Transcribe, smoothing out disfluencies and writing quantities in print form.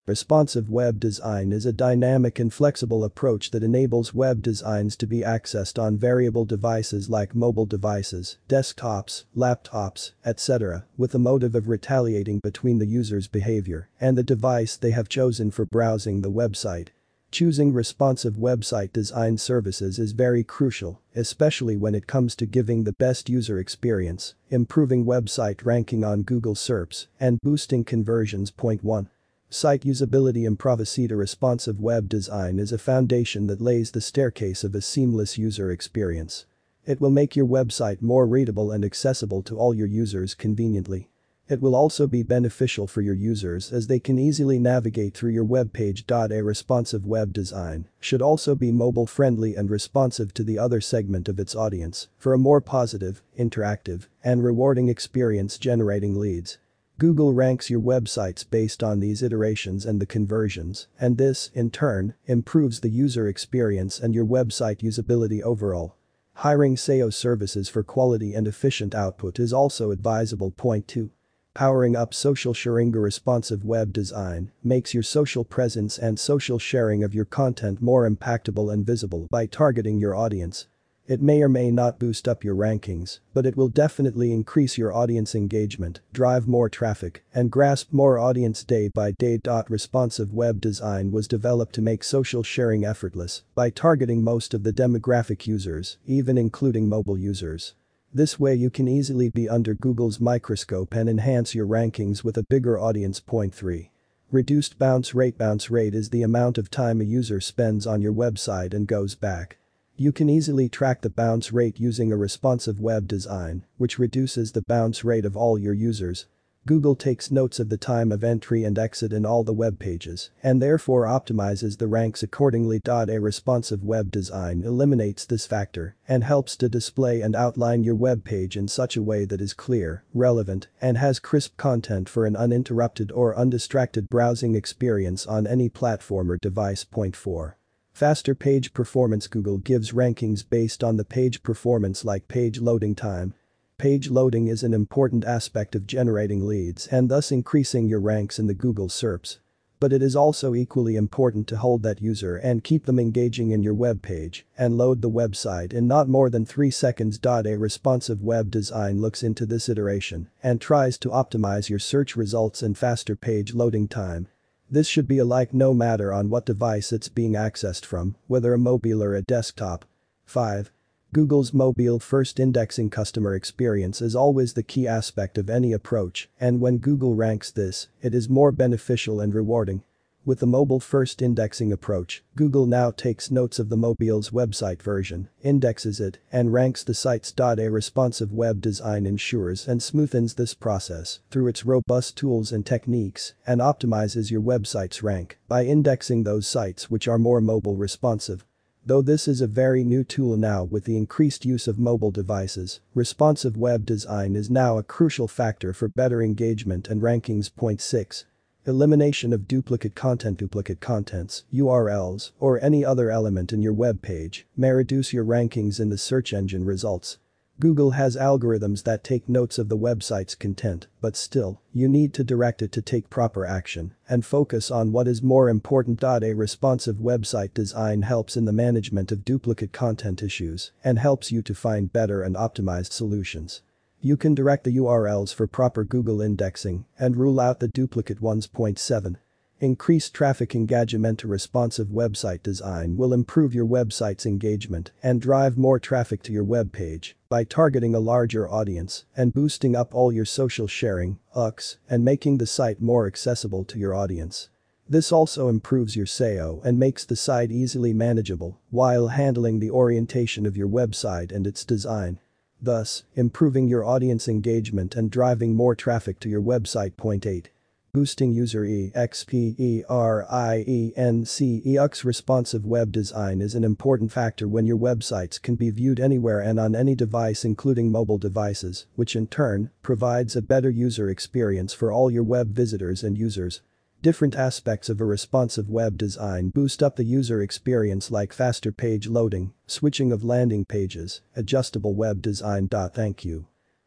Responsive web design is a dynamic and flexible approach that enables web designs to be accessed on variable devices like mobile devices, desktops, laptops, etc., with the motive of retaliating between the user's behavior and the device they have chosen for browsing the website. Choosing responsive website design services is very crucial, especially when it comes to giving the best user experience, improving website ranking on Google SERPs, and boosting conversions. Point 1. Site usability. Improvicita responsive web design is a foundation that lays the staircase of a seamless user experience. It will make your website more readable and accessible to all your users conveniently. It will also be beneficial for your users as they can easily navigate through your web page. A responsive web design should also be mobile friendly and responsive to the other segment of its audience for a more positive, interactive, and rewarding experience generating leads. Google ranks your websites based on these iterations and the conversions, and this, in turn, improves the user experience and your website usability overall. Hiring SEO services for quality and efficient output is also advisable. Point 2. Powering up social sharing. Responsive web design makes your social presence and social sharing of your content more impactful and visible by targeting your audience. It may or may not boost up your rankings, but it will definitely increase your audience engagement, drive more traffic, and grasp more audience day by day. Responsive web design was developed to make social sharing effortless by targeting most of the demographic users, even including mobile users. This way you can easily be under Google's microscope and enhance your rankings with a bigger audience. Point 3. Reduced bounce rate. Bounce rate is the amount of time a user spends on your website and goes back. You can easily track the bounce rate using a responsive web design, which reduces the bounce rate of all your users. Google takes notes of the time of entry and exit in all the web pages and therefore optimizes the ranks accordingly. A responsive web design eliminates this factor and helps to display and outline your web page in such a way that is clear, relevant, and has crisp content for an uninterrupted or undistracted browsing experience on any platform or device. Point 4. Faster page performance. Google gives rankings based on the page performance like page loading time. Page loading is an important aspect of generating leads and thus increasing your ranks in the Google SERPs. But it is also equally important to hold that user and keep them engaging in your web page and load the website in not more than 3 seconds. A responsive web design looks into this iteration and tries to optimize your search results and faster page loading time. This should be alike no matter on what device it's being accessed from, whether a mobile or a desktop. 5. Google's mobile-first indexing. Customer experience is always the key aspect of any approach, and when Google ranks this, it is more beneficial and rewarding. With the mobile-first indexing approach, Google now takes notes of the mobile's website version, indexes it, and ranks the sites. A responsive web design ensures and smoothens this process through its robust tools and techniques and optimizes your website's rank by indexing those sites which are more mobile responsive. Though this is a very new tool now with the increased use of mobile devices, responsive web design is now a crucial factor for better engagement and rankings. Point 6. Elimination of duplicate content. Duplicate contents, URLs, or any other element in your web page may reduce your rankings in the search engine results. Google has algorithms that take notes of the website's content, but still, you need to direct it to take proper action and focus on what is more important. A responsive website design helps in the management of duplicate content issues and helps you to find better and optimized solutions. You can direct the URLs for proper Google indexing and rule out the duplicate ones. Point 7. Increased traffic engagement. A responsive website design will improve your website's engagement and drive more traffic to your web page by targeting a larger audience and boosting up all your social sharing, UX, and making the site more accessible to your audience. This also improves your SEO and makes the site easily manageable while handling the orientation of your website and its design, thus improving your audience engagement and driving more traffic to your website. Point 8. Boosting user experience. Responsive web design is an important factor when your websites can be viewed anywhere and on any device including mobile devices, which in turn provides a better user experience for all your web visitors and users. Different aspects of a responsive web design boost up the user experience like faster page loading, switching of landing pages, adjustable web design. Thank you.